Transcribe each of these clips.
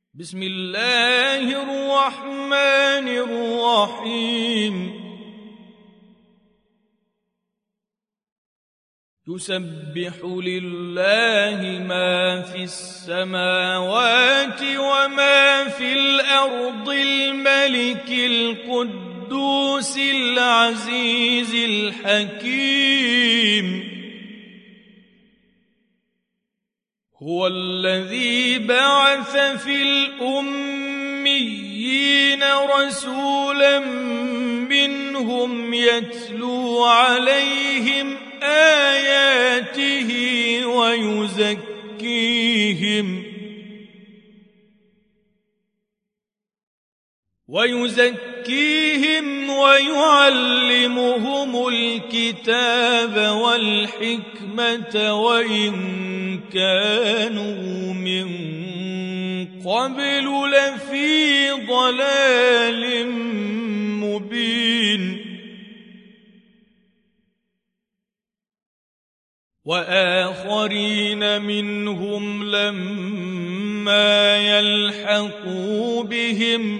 بسم الله الرحمن الرحيم يسبح لله ما في السماوات وما في الأرض الملك القدوس العزيز الحكيم هو الذي بعث في الأميين رسولا منهم يتلو عليهم آياته ويزكيهم ويعلمهم الكتاب والحكمة وإن كانوا من قبل لفي ضلال مبين وآخرين منهم لما يلحقوا بهم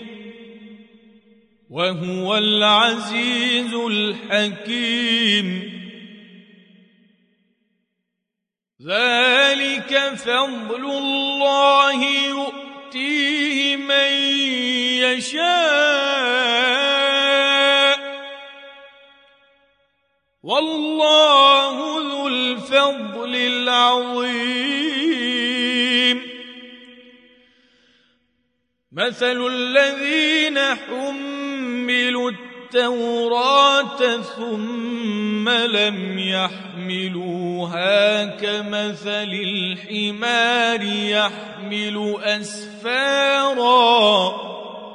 وهو العزيز الحكيم ذلك فضل الله يؤتيه من يشاء والله ذو الفضل العظيم مثل الذين حملوا التوراة ثم لم يحملوها كمثل الحمار يحمل أسفارا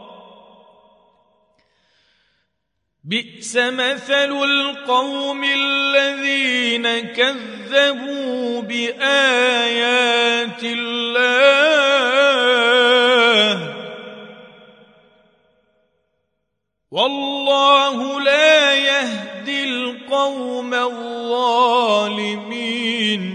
بئس مثل القوم الذين كذبوا بآيات الله والله لا يهدي القوم الظالمين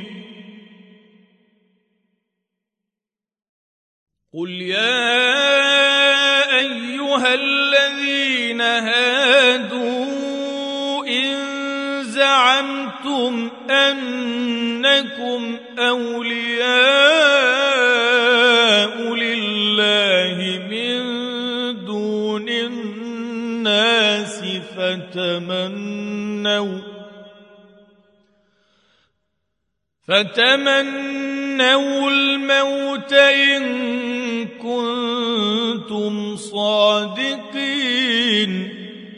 قل يا أيها الذين هادوا إن زعمتم أنكم أولياء لله من دون الناس فتمنوا الموت إن كنتم صادقين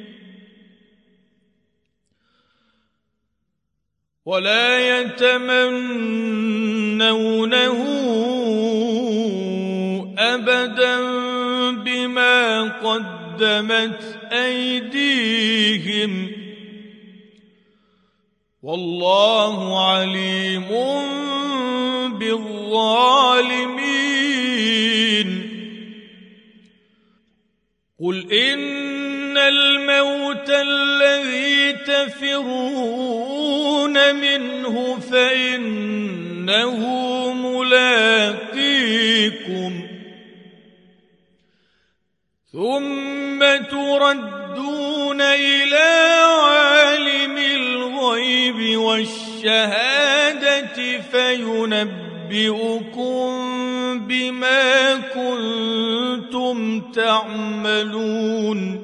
ولا يتمنونه أبدا بما قدمت أيديهم والله عليم بالظالمين قل إن الموت الذي تفرون منه فإنه ملاقيكم ثم تردون إلى عالم الغيب والشهادة فينبئكم بما كنتم تعملون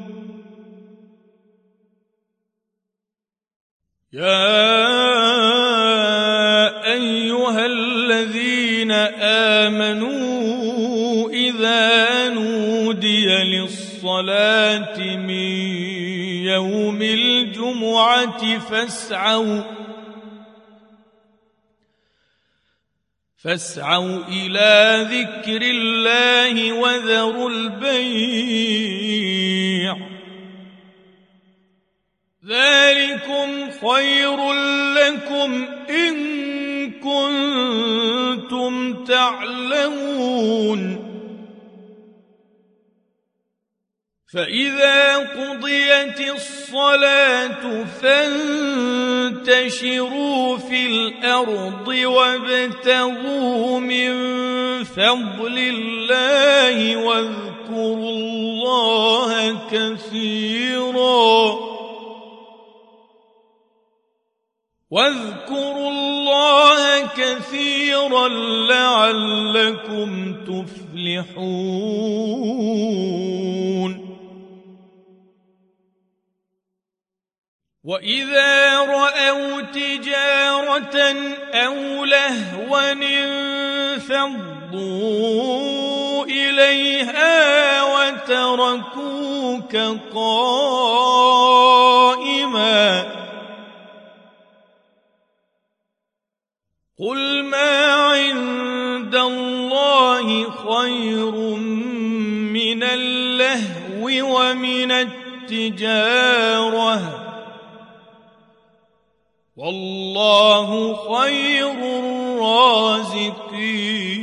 يا أيها الذين آمنوا إذا نودي للصلاة من يوم الجمعة فاسعوا إلى ذكر الله وذروا البيع ذلكم خير لكم إن كنتم تعلمون فإذا قضيت الصلاة فانتشروا في الأرض وابتغوا من فضل الله الله واذكروا الله كثيرا لعلكم تفلحون وإذا رأوا تجارة أو لهوا انفضوا إليها وتركوك قائما قل ما عند الله خير من اللهو ومن التجارة والله خير الرازقين